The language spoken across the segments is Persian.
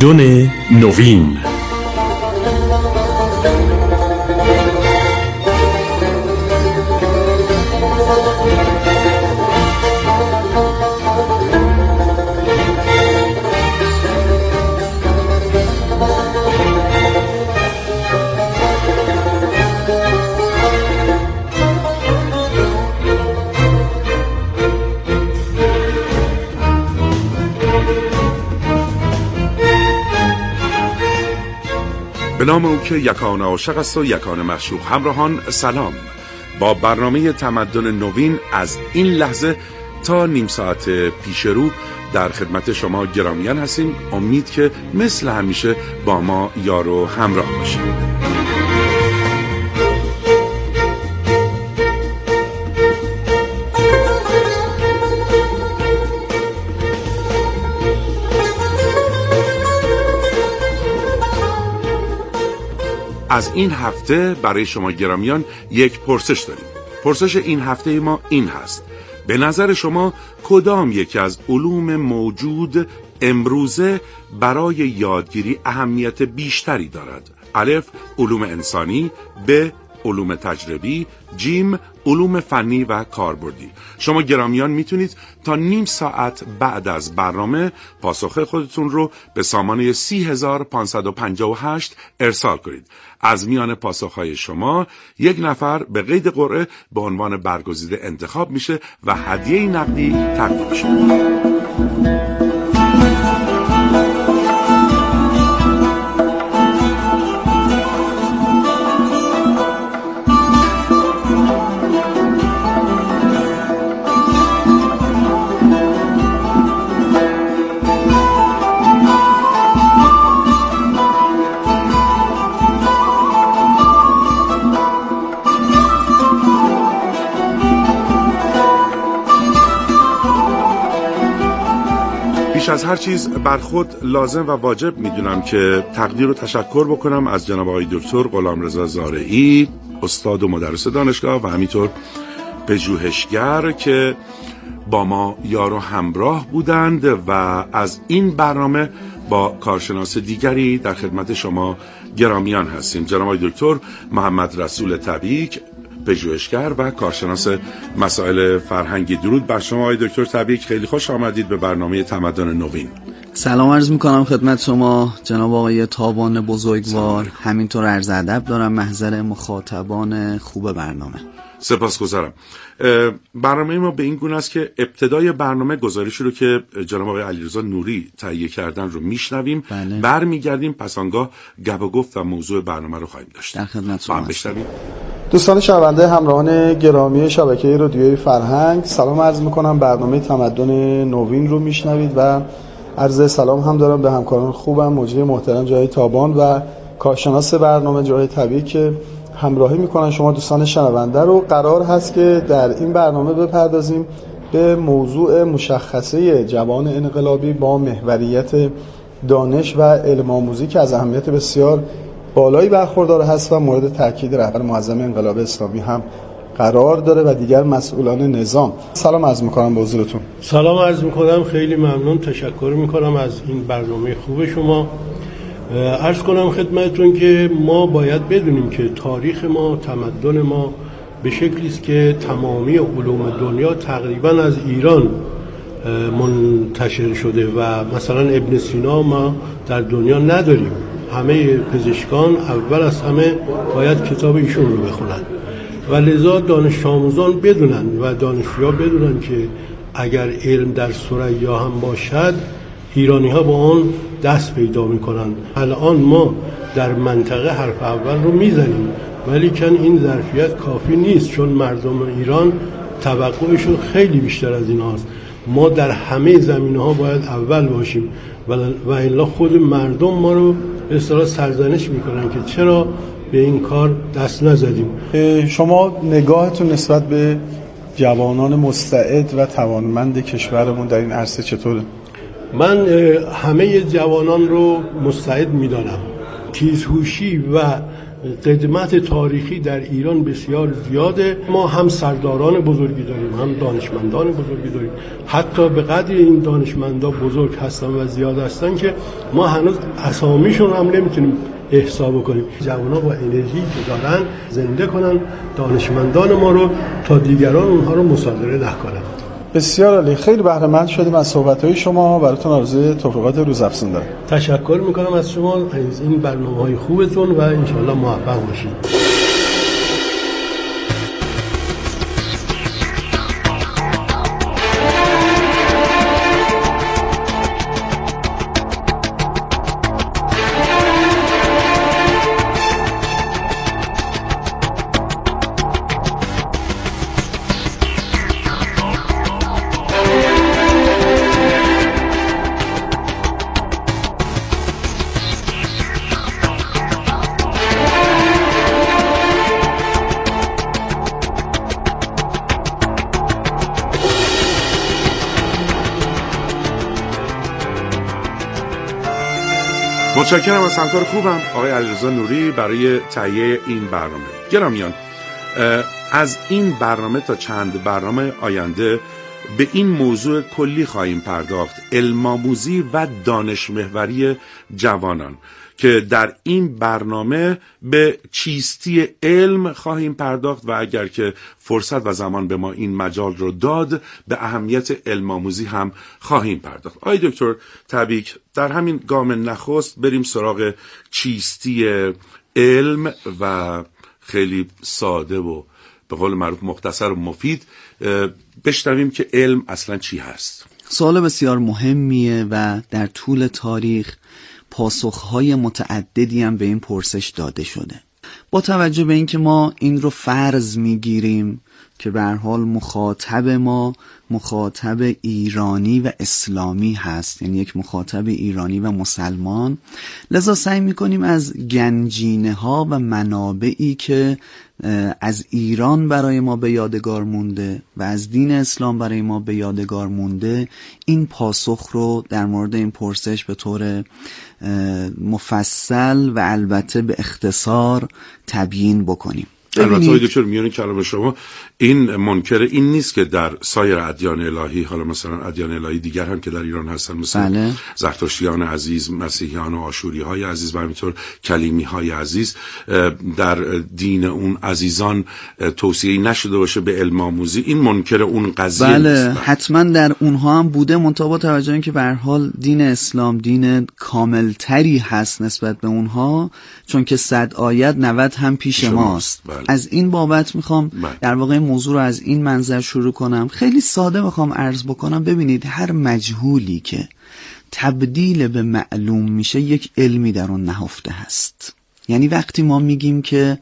تمدن نوین. به نام او که یکان عاشق است و یکان معشوق. همراهان سلام. با برنامه تمدن نوین از این لحظه تا نیم ساعت پیش رو در خدمت شما گرامیان هستیم. امید که مثل همیشه با ما یار و همراه باشید. از این هفته برای شما گرامیان یک پرسش داریم. پرسش این هفته ما این هست: به نظر شما کدام یکی از علوم موجود امروزه برای یادگیری اهمیت بیشتری دارد؟ الف، علوم انسانی. ب، علوم تجربی. جیم، علوم فنی و کاربردی. شما گرامیان میتونید تا نیم ساعت بعد از برنامه پاسخ خودتون رو به سامانه 30558 ارسال کنید. از میان پاسخهای شما یک نفر به قید قرعه به عنوان برگزیده انتخاب میشه و هدیه نقدی تقدیم میشه. از هر چیز بر خود لازم و واجب میدونم که تقدیر و تشکر بکنم از جناب آقای دکتر غلامرضا زارعی، استاد و مدرس دانشگاه و همینطور پژوهشگر که با ما یار و همراه بودند و از این برنامه با کارشناس دیگری در خدمت شما گرامیان هستیم. جناب آقای دکتر محمد رسول تبیک، پژوهشگر و کارشناس مسائل فرهنگی. درود بر شما آقای دکتر تبیک، خیلی خوش آمدید به برنامه تمدن نوین. سلام عرض میکنم خدمت شما جناب آقای تابان بزرگوار. همینطور عرض ادب دارم محضر مخاطبان خوب برنامه. سپاسگزارم. برنامه ما به این گونه است که ابتدای برنامه گزارشی رو که جناب آقای علیرضا نوری تهیه کردن رو میشنویم. بله. برمیگردیم پس آنگاه گپ و گفت و موضوع برنامه رو خواهیم داشت. در خدمت شما بشنویم. دوستان شنونده همراهان گرامی شبکه رادیوی فرهنگ، سلام عرض میکنم. برنامه تمدن نوین رو میشنوید و عرض سلام هم دارم به همکاران خوبم، مجری محترم جای تابان و کارشناس برنامه جای تبیک که همراهی میکنن شما دوستان شنونده رو. قرار هست که در این برنامه بپردازیم به موضوع مشخصه جوان انقلابی با محوریت دانش و علم آموزی که از اهمیت بسیار بالایی برخوردار هست و مورد تاکید رهبر معظم انقلاب اسلامی هم قرار داره و دیگر مسئولان نظام. سلام عرض میکنم به حضورتون. سلام عرض میکنم، خیلی ممنون، تشکر میکنم از این برنامه خوب شما. عرض کنم خدمتتون که ما باید بدونیم که تاریخ ما، تمدن ما به شکلی است که تمامی علوم دنیا تقریبا از ایران منتشر شده و مثلا ابن سینا ما در دنیا نداریم. همه پزشکان اول از همه باید کتاب ایشون رو بخونن و لذا دانش آموزان بدونن و دانشجوها بدونن که اگر علم در ثریا هم باشد ایرانی ها با آن دست پیدا میکنن. الان ما در منطقه حرف اول رو میزنیم ولی کن این ظرفیت کافی نیست، چون مردم ایران توقعشون خیلی بیشتر از این هاست. ما در همه زمینه ها باید اول باشیم و الا خود مردم ما رو به اصطلاح سرزنش میکنن که چرا به این کار دست نزدیم. شما نگاهتون نسبت به جوانان مستعد و توانمند کشورمون در این عرصه چطوره؟ من همه جوانان رو مستعد میدانم. تیزهوشی و قدمت تاریخی در ایران بسیار زیاده. ما هم سرداران بزرگی داریم، هم دانشمندان بزرگی داریم. حتی به قدری این دانشمندان بزرگ هستن و زیاد هستن که ما هنوز اسامیشون هم نمیتونیم احساب کنیم. جوان‌ها با انرژی که دارن زنده کنن دانشمندان ما رو تا دیگران اونها رو مصادره نکنن. بسیار عالی، خیلی بهره مند شدیم از صحبت‌های شما. براتون آرزوی توفیقات روزافزون دارم. تشکر میکنم از شما از این برنامه‌های خوبتون و انشاءالله موفق باشید. متشکرم از همکار خوبم آقای علیرضا نوری برای تهیه این برنامه. گرامیان، از این برنامه تا چند برنامه آینده به این موضوع کلی خواهیم پرداخت: علم‌آموزی و دانش محوری جوانان، که در این برنامه به چیستی علم خواهیم پرداخت و اگر که فرصت و زمان به ما این مجال رو داد به اهمیت علم‌آموزی هم خواهیم پرداخت. آقای دکتر تبیک، در همین گام نخست بریم سراغ چیستی علم و خیلی ساده و به قول معروف مختصر و مفید بشنویم که علم اصلا چی هست. سوال بسیار مهمیه و در طول تاریخ پاسخهای متعددی هم به این پرسش داده شده. با توجه به اینکه ما این رو فرض میگیریم که به هر حال مخاطب ما مخاطب ایرانی و اسلامی هست، یعنی یک مخاطب ایرانی و مسلمان، لذا سعی میکنیم از گنجینه ها و منابعی که از ایران برای ما به یادگار مونده و از دین اسلام برای ما به یادگار مونده این پاسخ رو در مورد این پرسش به طور مفصل و البته به اختصار تبیین بکنیم. البته آقای دکتر میون کلام شما این منکر این نیست که در سایر ادیان الهی، حالا مثلا ادیان الهی دیگر هم که در ایران هستن، مثل زرتشتیان عزیز، مسیحیان و آشوری های عزیز و همینطور کلیمی های عزیز، در دین اون عزیزان توصیه نشده باشه به علم آموزی. این منکر اون قضیه نیست. حتما در اونها هم بوده، منتها با توجه اینکه به هر حال دین اسلام دین کاملتری هست نسبت به اونها، چون که 100 آیت 90 هم پیش ماست. از این بابت میخوام در واقع موضوع رو از این منظر شروع کنم. خیلی ساده میخوام عرض بکنم. ببینید، هر مجهولی که تبدیل به معلوم میشه یک علمی در اون نهفته هست. یعنی وقتی ما میگیم که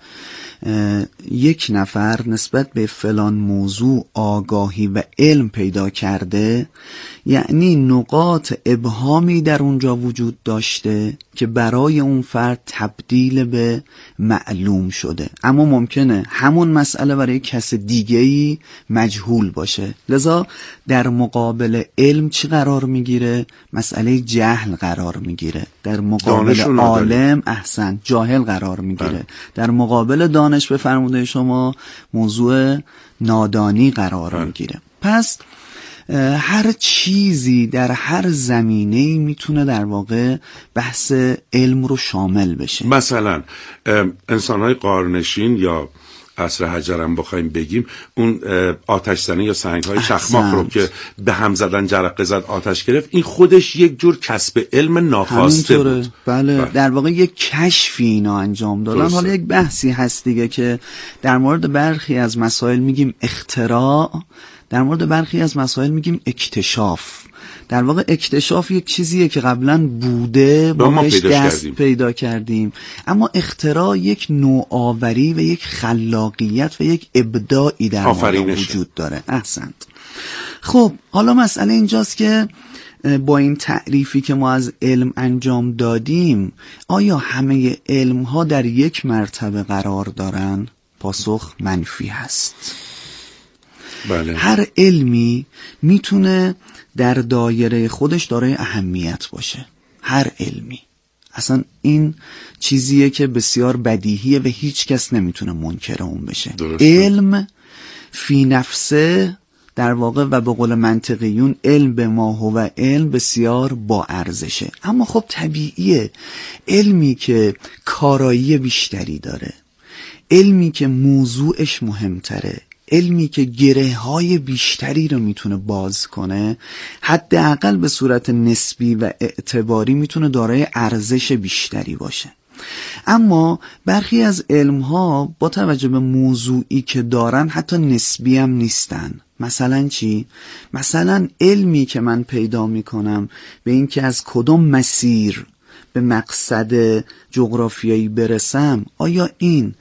یک نفر نسبت به فلان موضوع آگاهی و علم پیدا کرده، یعنی نقاط ابهامی در اونجا وجود داشته که برای اون فرد تبدیل به معلوم شده، اما ممکنه همون مسئله برای کس دیگه‌ای مجهول باشه. لذا در مقابل علم چی قرار میگیره؟ مسئله جهل قرار میگیره. در مقابل عالم جاهل قرار میگیره. در مقابل دانش به فرموده شما موضوع نادانی قرار میگیره. پس هر چیزی در هر زمینه‌ای میتونه در واقع بحث علم رو شامل بشه. مثلا انسان‌های غارنشین یا عصر حجرم بخوایم بگیم، اون آتش زنی یا سنگ‌های چخماق رو که به هم زدن، جرقه زد، آتش گرفت، این خودش یک جور کسب علم ناخواسته بود. بله، در واقع یک کشفی اینا انجام دادن. حالا یک بحثی هست دیگه که در مورد برخی از مسائل میگیم اختراع، در مورد برخی از مسائل میگیم اکتشاف. در واقع اکتشاف یک چیزیه که قبلا بوده، ما بهش دست پیدا کردیم، اما اختراع یک نوآوری و یک خلاقیت و یک ابداعی در واقع وجود داره. احسنت. خب حالا مسئله اینجاست که با این تعریفی که ما از علم انجام دادیم، آیا همه علم ها در یک مرتبه قرار دارن؟ پاسخ منفی هست. بله. هر علمی میتونه در دایره خودش دارای اهمیت باشه، هر علمی، اصلا این چیزیه که بسیار بدیهیه و هیچ کس نمیتونه منکر اون بشه. علم فی نفسه در واقع و به قول منطقیون علم به ما هو علم بسیار با ارزشه، اما خب طبیعیه علمی که کارایی بیشتری داره، علمی که موضوعش مهمتره، علمی که گره های بیشتری رو میتونه باز کنه، حداقل به صورت نسبی و اعتباری میتونه دارای ارزش بیشتری باشه. اما برخی از علمها با توجه به موضوعی که دارن حتی نسبی هم نیستن. مثلا چی؟ مثلا علمی که من پیدا میکنم به این که از کدوم مسیر به مقصد جغرافیایی برسم، آیا این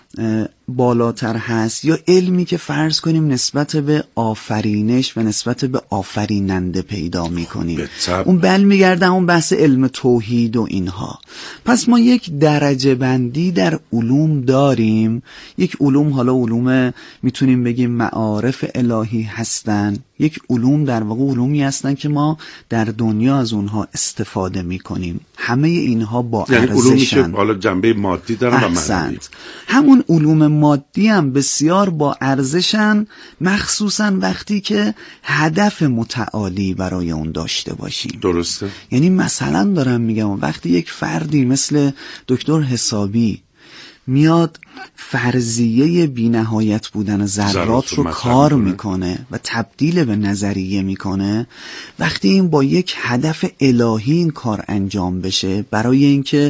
بالاتر هست یا علمی که فرض کنیم نسبت به آفرینش و نسبت به آفریننده پیدا میکنیم؟ اون میگردم اون بحث علم توحید و اینها. پس ما یک درجه بندی در علوم داریم. یک علوم حالا علوم میتونیم بگیم معارف الهی هستن، یک علوم در واقع علومی هستن که ما در دنیا از اونها استفاده میکنیم. همه اینها با یعنی ارزشن. علومی که حالا جنبه مادی دارن و معنوی. همون علوم مادی هم بسیار با ارزشن، مخصوصا وقتی که هدف متعالی برای اون داشته باشیم. درسته. یعنی مثلا دارم میگم وقتی یک فردی مثل دکتر حسابی میاد فرضیه بی‌نهایت بودن ذرات رو کار میکنه و تبدیل به نظریه میکنه، وقتی این با یک هدف الهی این کار انجام بشه برای اینکه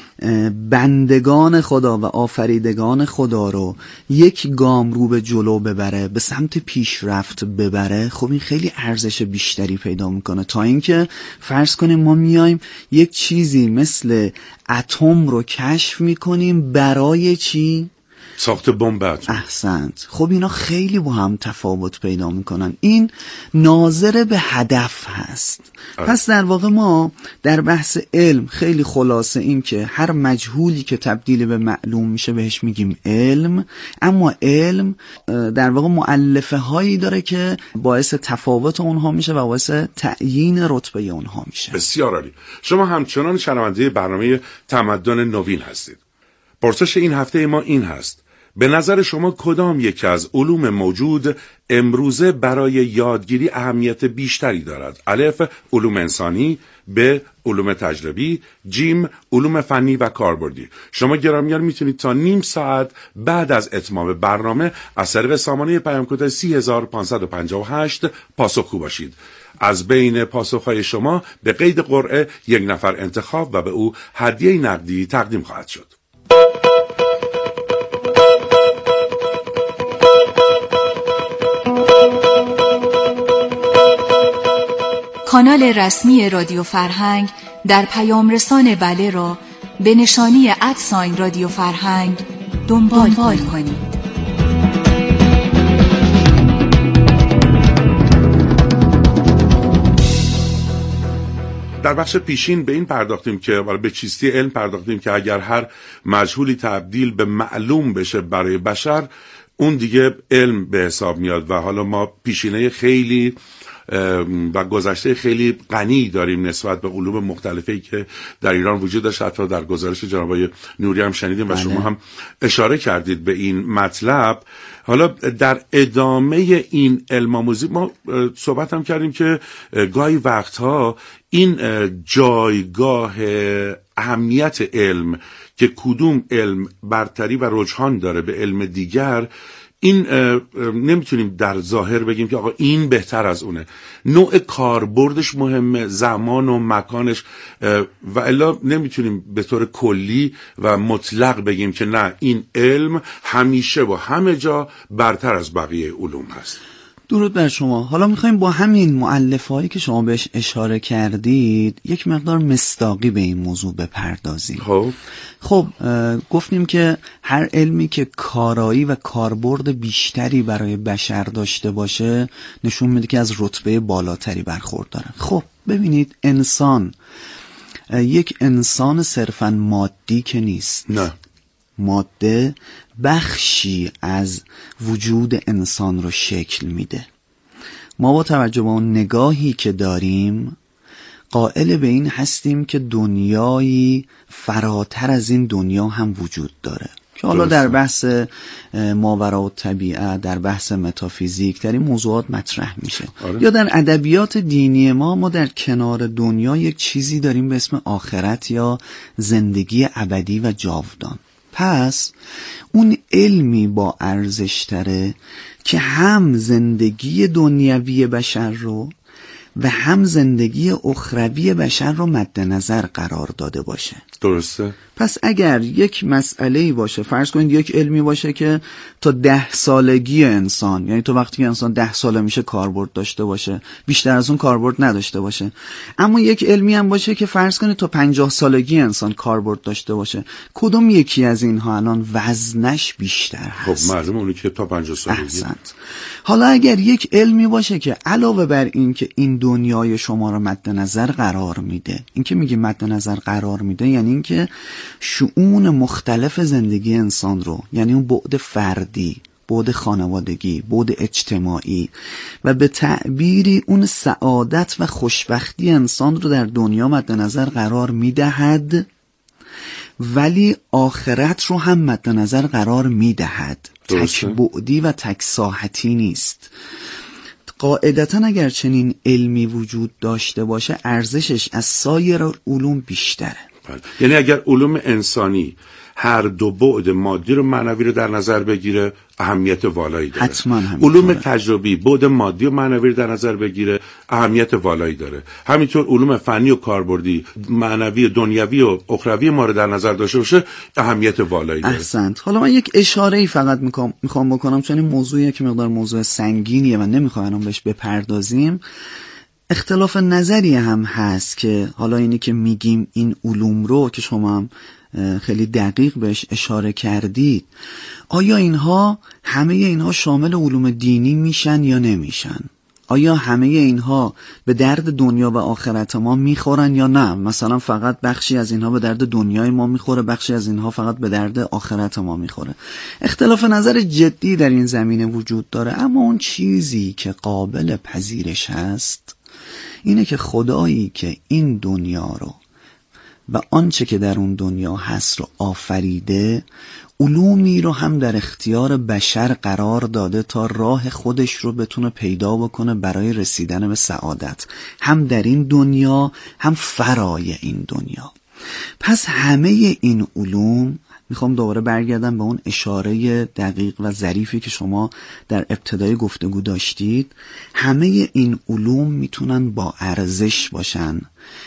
بندگان خدا و آفریدگان خدا رو یک گام رو به جلو ببره، به سمت پیشرفت ببره، خب این خیلی ارزش بیشتری پیدا میکنه تا اینکه فرض کنیم ما میایم یک چیزی مثل اتم رو کشف میکنیم برای چی؟ ساخت بمب اتم. احسنت. خب اینا خیلی با هم تفاوت پیدا میکنن. این ناظر به هدف هست. پس در واقع ما در بحث علم خیلی خلاصه این که هر مجهولی که تبدیل به معلوم میشه بهش میگیم علم، اما علم در واقع مؤلفه هایی داره که باعث تفاوت اونها میشه و باعث تعیین رتبه اونها میشه. بسیار عالی. شما همچنان شنونده برنامه تمدن نوین هستید. پرسش این هفته ما این هست: به نظر شما کدام یک از علوم موجود امروزه برای یادگیری اهمیت بیشتری دارد؟ الف علوم انسانی، ب علوم تجربی، جیم علوم فنی و کاربردی. شما گرامیان میتونید تا نیم ساعت بعد از اتمام برنامه از طریق سامانه پیام کد 3558 پاسخگو باشید. از بین پاسخهای شما به قید قرعه یک نفر انتخاب و به او هدیه نقدی تقدیم خواهد شد. کانال رسمی رادیو فرهنگ در پیام رسان بله را به نشانی @ رادیو فرهنگ دنبال کنید. در بخش پیشین به این پرداختیم که به چیستی علم پرداختیم که اگر هر مجهولی تبدیل به معلوم بشه برای بشر، اون دیگه علم به حساب میاد. و حالا ما پیشینه خیلی و گذشته خیلی غنی داریم نسبت به علوم مختلفی که در ایران وجود داشت. حتی در گزارش جناب آقای نوری هم شنیدیم و شما هم اشاره کردید به این مطلب. حالا در ادامه این علم آموزی ما صحبت هم کردیم که گاهی وقتها این جایگاه اهمیت علم که کدوم علم برتری و رجحان داره به علم دیگر، این نمیتونیم در ظاهر بگیم که آقا این بهتر از اونه. نوع کاربردش مهمه، زمان و مکانش، و الا نمیتونیم به طور کلی و مطلق بگیم که نه این علم همیشه و همه جا برتر از بقیه علوم هست. درود بر شما. حالا میخوایم با همین مؤلفه‌هایی که شما بهش اشاره کردید یک مقدار مصداقی به این موضوع بپردازیم. خب گفتیم که هر علمی که کارایی و کاربرد بیشتری برای بشر داشته باشه نشون میده که از رتبه بالاتری برخورداره. خب ببینید، انسان یک انسان صرفاً مادی که نیست. نه، ماده بخشی از وجود انسان رو شکل میده. ما با توجه به اون نگاهی که داریم قائل به این هستیم که دنیایی فراتر از این دنیا هم وجود داره که حالا در بحث ماوراءالطبیعه، در بحث متافیزیک، در این موضوعات مطرح میشه. یا در ادبیات دینی ما در کنار دنیا یک چیزی داریم به اسم آخرت یا زندگی ابدی و جاودان. پس اون علمی با ارزش تره که هم زندگی دنیوی بشر رو و هم زندگی اخروی بشر رو مد نظر قرار داده باشه. درسته. پس اگر یک مسئله‌ای باشه، فرض کنید یک علمی باشه که تا 10 سالگی انسان، یعنی تو وقتی که انسان 10 ساله میشه کاربرد داشته باشه، بیشتر از اون کاربرد نداشته باشه، اما یک علمی هم باشه که فرض کنید تا 50 سالگی انسان کاربرد داشته باشه، کدوم یکی از اینها الان وزنش بیشتر هست؟ خب معلومه اونی که تا 50 سالگی. احسنت. حالا اگر یک علمی باشه که علاوه بر این که این دنیای شما رو مد نظر قرار میده، این که میگه مد نظر قرار میده یعنی این که شؤون مختلف زندگی انسان رو، یعنی اون بعد فردی، بعد خانوادگی، بعد اجتماعی و به تعبیری اون سعادت و خوشبختی انسان رو در دنیا مد نظر قرار میدهد، ولی آخرت رو هم مد نظر قرار میدهد. تک بعدی و تک ساحتی نیست. قاعدتاً اگر چنین علمی وجود داشته باشه ارزشش از سایر علوم بیشتره. یعنی اگر علوم انسانی هر دو بعد مادی رو معنوی رو در نظر بگیره اهمیت والایی داره. حتما علوم تجربی بعد مادی و معنوی رو در نظر بگیره اهمیت والایی داره. همینطور علوم فنی و کاربردی معنوی دنیوی و اخروی ما رو در نظر داشته باشه اهمیت والایی داره. احسنت. حالا من یک اشاره‌ای فقط میخوام بکنم، چون این موضوعیه که مقدار موضوع سنگینیه و نمیخوام بهش بپردازیم. اختلاف نظری هم هست که حالا اینی که میگیم این علوم رو که شما هم خیلی دقیق بهش اشاره کردید، آیا همه اینها شامل علوم دینی میشن یا نمیشن؟ آیا همه اینها به درد دنیا و آخرت ما میخورن یا نه؟ مثلا فقط بخشی از اینها به درد دنیای ما میخوره، بخشی از اینها فقط به درد آخرت ما میخوره. اختلاف نظر جدی در این زمینه وجود داره، اما اون چیزی که قابل پذیرش هست اینه که خدایی که این دنیا رو و آنچه که در اون دنیا هست رو آفریده، علومی رو هم در اختیار بشر قرار داده تا راه خودش رو بتونه پیدا بکنه برای رسیدن به سعادت، هم در این دنیا هم فرای این دنیا. پس همه این علوم، میخوام دوباره برگردم به اون اشاره دقیق و ظریفی که شما در ابتدای گفتگو داشتید، همه این علوم میتونن با ارزش باشن،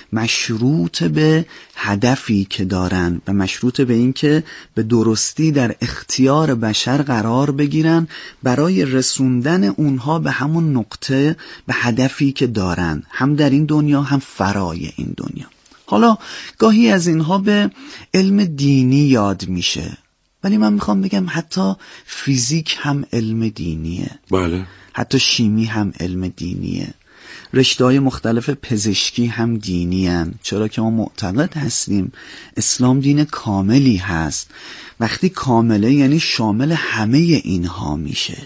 مشروط به هدفی که دارن و مشروط به این که به درستی در اختیار بشر قرار بگیرن برای رسوندن اونها به همون نقطه، به هدفی که دارن، هم در این دنیا هم فرای این دنیا. حالا گاهی از اینها به علم دینی یاد میشه، ولی من میخوام بگم حتی فیزیک هم علم دینیه. بله. حتی شیمی هم علم دینیه. رشته‌های مختلف پزشکی هم دینی هن. چرا که ما معتقد هستیم اسلام دین کاملی هست. وقتی کامله یعنی شامل همه اینها میشه.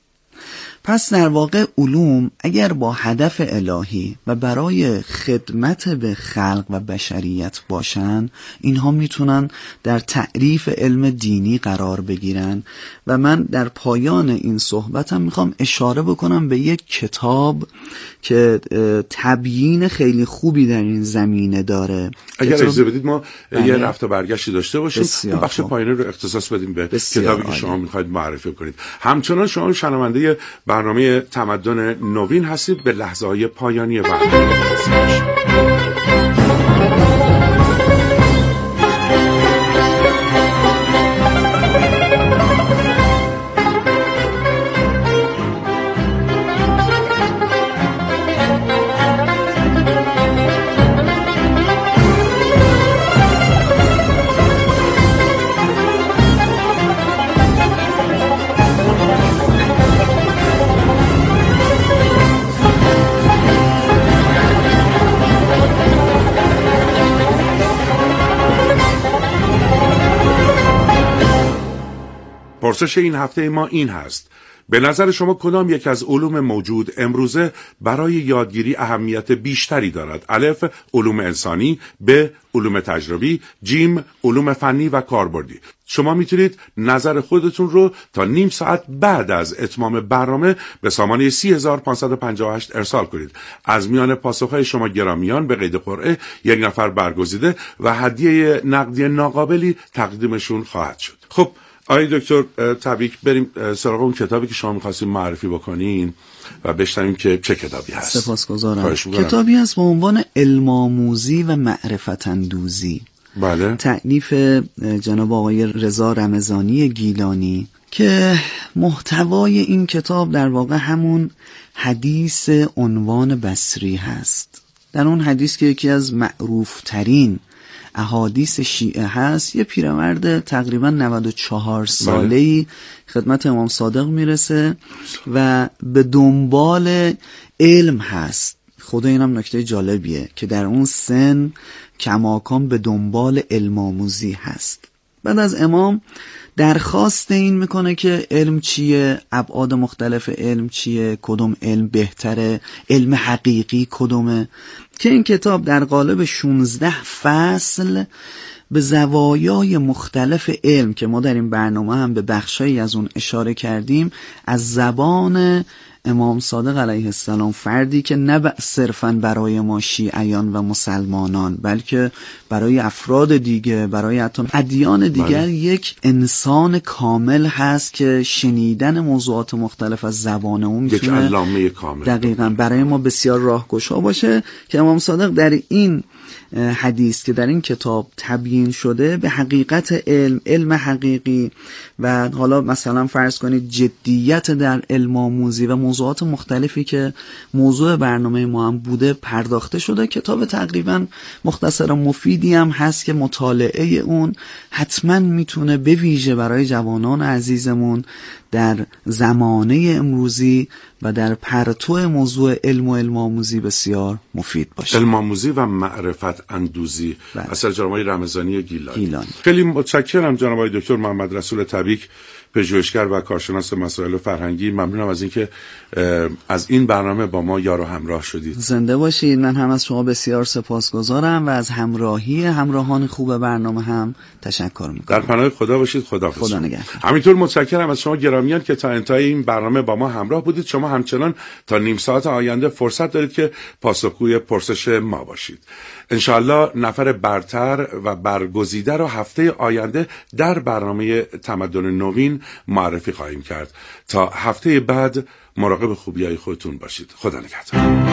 پس در واقع علوم اگر با هدف الهی و برای خدمت به خلق و بشریت باشن، اینها میتونن در تعریف علم دینی قرار بگیرن. و من در پایان این صحبتم میخوام اشاره بکنم به یک کتاب که تبیین خیلی خوبی در این زمینه داره. اگر اجازه بدید ما یه رفت و برگشتی داشته باشیم، اون بخش پایانی رو اختصاص بدیم به کتابی که شما میخواید معرفی کنید. همچنان شما شنونده برنامه تمدن نوین هستید، به لحظه‌های پایانی برنامه رسیدید. پرسش این هفته ما این هست: به نظر شما کدام یک از علوم موجود امروزه برای یادگیری اهمیت بیشتری دارد؟ الف علوم انسانی، ب علوم تجربی، جیم علوم فنی و کاربردی. شما میتونید نظر خودتون رو تا نیم ساعت بعد از اتمام برنامه به سامانه 30558 ارسال کنید. از میان پاسخهای شما گرامیان به قید قرعه یک نفر برگزیده و هدیه نقدی ناقابلی تقدیمشون خواهد شد. خب آقای دکتر تبریک، بریم سراغ اون کتابی که شما می‌خواستین معرفی بکنین و بشنویم که چه کتابی هست. سپاسگزارم. کتابی هست با عنوان علم‌آموزی و معرفت اندوزی. بله. تألیف جناب آقای رضا رمضانی گیلانی که محتوای این کتاب در واقع همون حدیث عنوان بصری هست. در اون حدیث که یکی از معروف ترین احادیث شیعه هست، یه پیرمرد تقریبا 94 ساله‌ای خدمت امام صادق میرسه و به دنبال علم هست. خدا اینم نکته جالبیه که در اون سن کماکان به دنبال علم آموزی هست. بعد از امام درخواست این میکنه که علم چیه، ابعاد مختلف علم چیه، کدوم علم بهتره، علم حقیقی کدومه، که این کتاب در قالب 16 فصل به زوایای مختلف علم که ما در این برنامه هم به بخشایی از اون اشاره کردیم، از زبان امام صادق علیه السلام، فردی که نه صرفاً برای ما شیعیان و مسلمانان بلکه برای افراد دیگه، برای حتی ادیان دیگر یک انسان کامل هست که شنیدن موضوعات مختلف از زبان اون میتونه یک علامه کامل دقیقاً برای ما بسیار راهگشا باشه، که امام صادق در این حدیث که در این کتاب تبیین شده به حقیقت علم حقیقی و حالا مثلا فرض کنید جدیت در علم آموزی و موضوعات مختلفی که موضوع برنامه ما هم بوده پرداخته شده. کتاب تقریبا مختصر و مفیدی هم هست که مطالعه اون حتما میتونه به ویژه برای جوانان عزیزمون در زمانه امروزی و در پرتو موضوع علم و علم آموزی بسیار مفید باشه. علم آموزی و معرفت اندوزی اثر جناب آقای رمضانی گیلانی. خیلی متشکرم جناب آقای دکتر محمد رسول تبریک، پژوهشگر و کارشناس مسائل فرهنگی. ممنونم از اینکه از این برنامه با ما یار و همراه شدید. زنده باشید. من هم از شما بسیار سپاسگزارم و از همراهان خوب برنامه هم تشکر میکنم. در پناه خدا باشید. خدا نگهدار. همینطور متشکرم از شما گرامیان که تا انتهای این برنامه با ما همراه بودید. شما همچنان تا نیم ساعت آینده فرصت دارید که پاسخگوی پرسش ما باشید. انشاءالله نفر برتر و برگزیده رو هفته آینده در برنامه تمدن نوین معرفی خواهیم کرد. تا هفته بعد مراقب خوبیای خودتون باشید. خدا نگهدار.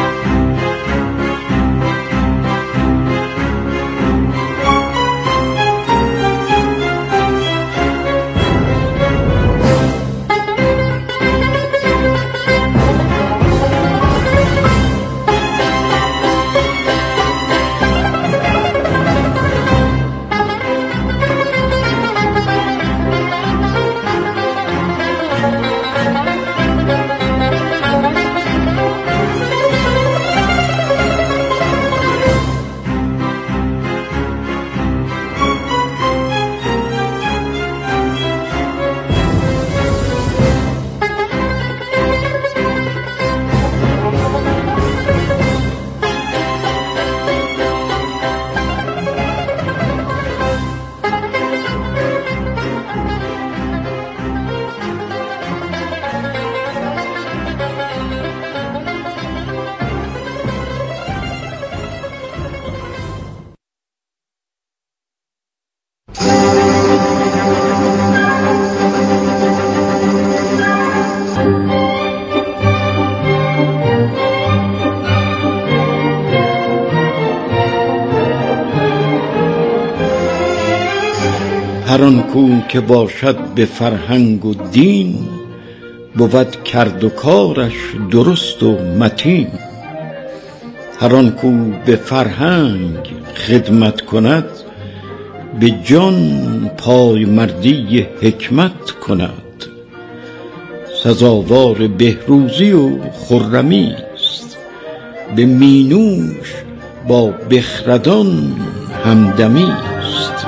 هر آن کو که باشد به فرهنگ و دین، بود کرد و کارش درست و متین. هر آن کو به فرهنگ خدمت کند، به جان پای مردی حکمت کند. سزاوار بهروزی و خرمی است، به مینوش با بخردان همدمی است.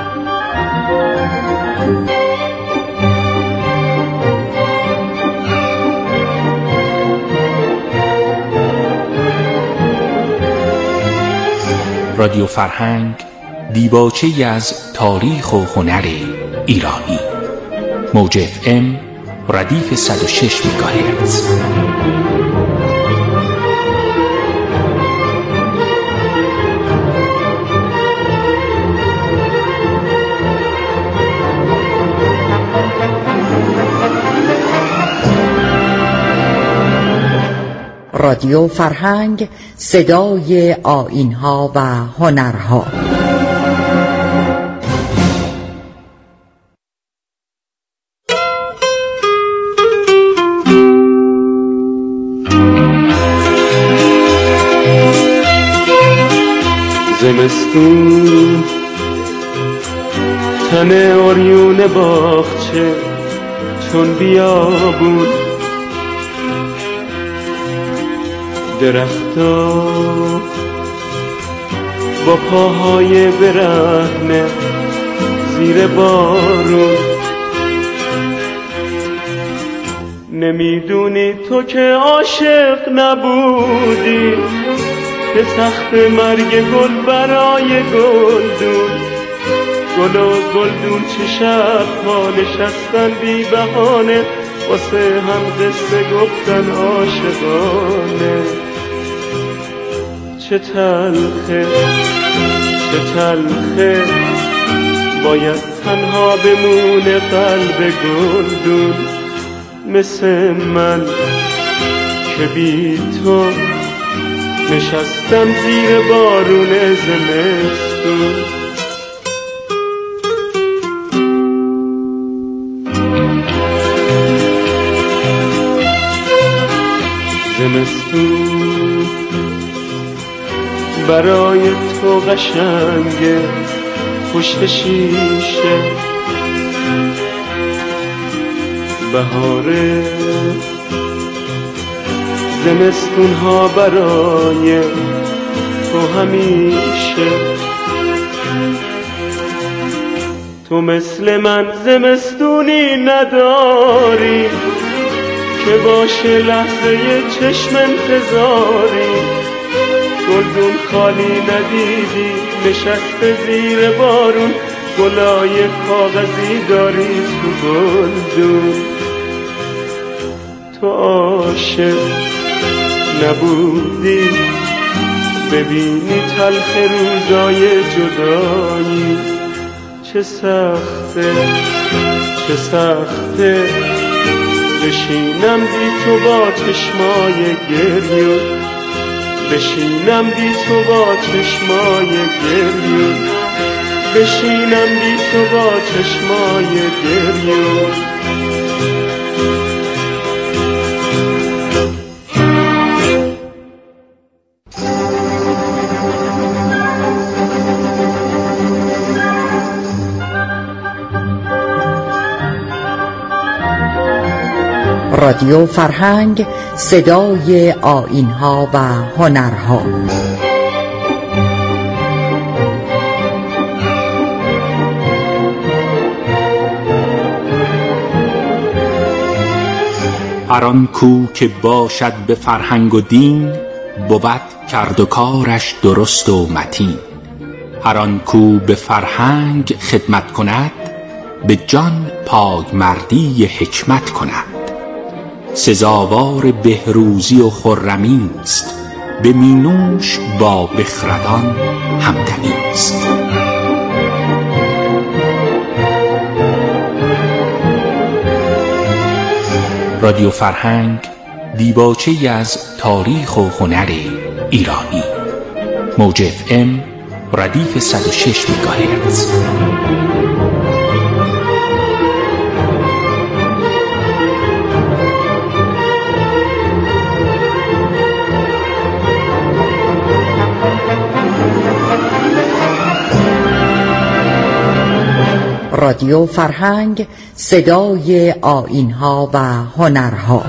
رادیو فرهنگ دیباچه‌ای از تاریخ و هنر ایرانی. موج FM ردیف 106 مگاهرتز. رادیو فرهنگ، صدای آیین‌ها و هنرها. زمستون تن عریون باغچه چون بیابون، درختا با پاهای برهنه زیر بارون. نمیدونی تو که عاشق نبودی، به تخت مرگ گل برای گلدون. گل و گلدون چه شب‌ها نشستن بی بهانه، واسه هم قصه گفتن عاشقانه. چه تلخه چه تلخه باید تنها بمونه قلب گلدون، مثل من که بی تو نشستم زیر بارون زمستون. زمستون برای تو قشنگه پشت شیشه، بهاره زمستون ها برای تو همیشه. تو مثل من زمستونی نداری که باشه لحظه چشم انتظاری. گلدون خالی ندیدی نشسته زیر بارون، گلای کاغذی داری تو گلدون. تو عاشق نبودی ببینی تلخ روزای جدایی. چه سخته چه سخته بشینم بی تو با چشمای گریون، بشینم بی تو با چشمای گریون، بشینم بی تو با چشمای گریون. رادیو فرهنگ، صدای آیین‌ها و هنرها. هر آن کو که باشد به فرهنگ و دین، بود کرد و کارش درست و متین. هر آن کو به فرهنگ خدمت کند، به جان پای مردی حکمت کند. سزاوار بهروزی و خرمی است، به مینوش با بخردان همدمی است. رادیو فرهنگ دیباچه‌ای از تاریخ و هنر ایرانی. موج FM ردیف 106 مگاهرتز. رادیو فرهنگ، صدای آیین‌ها و هنرها.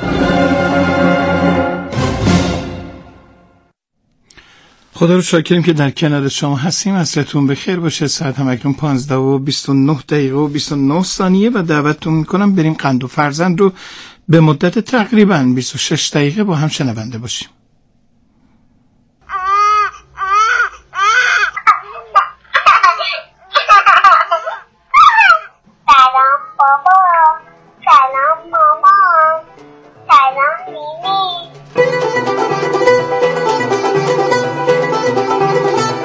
خدا رو شاکریم که در کنار شما هستیم. عصرتون بخیر باشه. ساعت هم اکنون 15:29 و دعوتتون میکنم بریم قند و فرزند رو به مدت تقریباً 26 دقیقه با هم شنونده باشیم.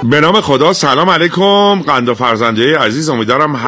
به نام خدا. سلام علیکم قند و فرزندای عزیز، امیدوارم